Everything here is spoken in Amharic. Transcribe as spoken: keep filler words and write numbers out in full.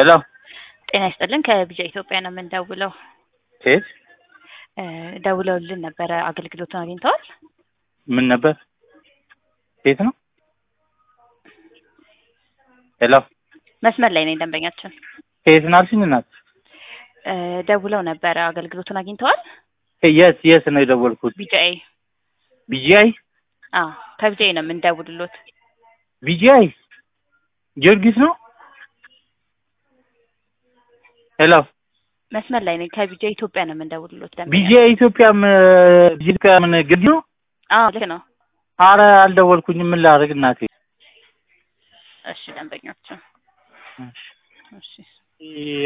ሄሎ ጤና ይስጥልን ከቢጃ ኢትዮጵያ ነው የምንደውለው። ኬት ደውለውልን ነበረ አገልግሎቱን አግኝተዋል? ምን ነበር? ኬት ነው? ሄሎ መስመር ላይ ነኝ ደንበኛችን። ኬት ናልሽኝ እናት? ደውለው ነበረ አገልግሎቱን አግኝተዋል? የስ የስ ነው የደወልኩት። ቢጂአይ ቢጂአይ? አዎ ከቢጂአይ ነው የምንደውልሎት። ቢጂአይ ጊዮርጊስ ነው? ሄሎ መስመር ላይ ነኝ ከቢጂአይ ኢትዮጵያ ነው የምንደውልሎት ደንበኛ። ቢጂአይ ኢትዮጵያም ቢጂአይ ምን ግድ ነው? አዎ ልክ ነው። አረ አልደወልኩኝም። ምን ላድርግ እናቴ? እሺ ደንበኛችን እሺ